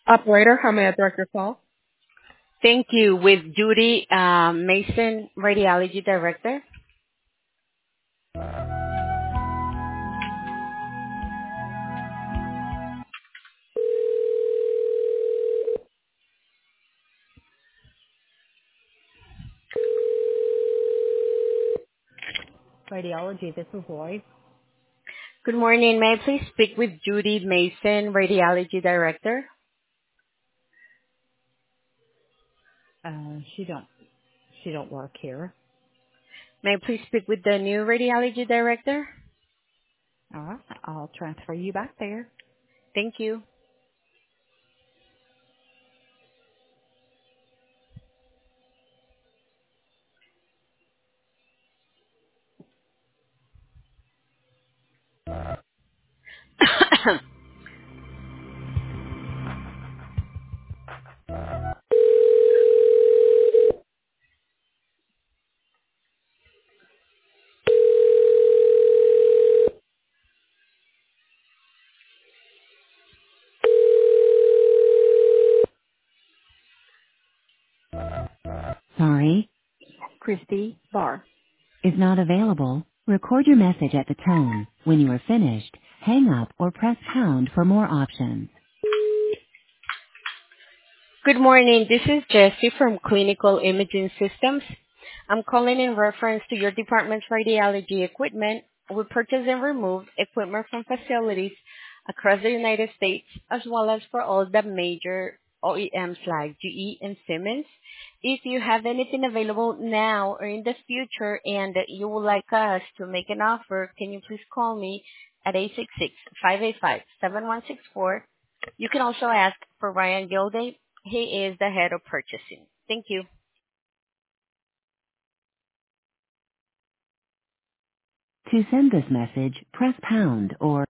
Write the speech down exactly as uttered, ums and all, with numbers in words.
Operator, how may I direct your call? Thank you. With Judy um, Mason, Radiology Director. Radiology, this is Lloyd. Good morning. May I please speak with Judy Mason, Radiology Director? Uh, she don't, she don't work here. May I please speak with the new Radiology Director? All right, I'll transfer you back there. Thank you. Sorry, Christy Barr. is not available. Record your message at the tone. When you are finished, hang up or press pound for more options. Good morning. This is Jessie from Clinical Imaging Systems. I'm calling in reference to your department's radiology equipment. We purchase and remove equipment from facilities across the United States, as well as for all the major O E Ms like G E and Siemens. If you have anything available now or in the future and you would like us to make an offer, can you please call me at eight six six, five eight five, seven one six four. You can also ask for Ryan Gilday. He is the head of purchasing. Thank you. To send this message, press pound or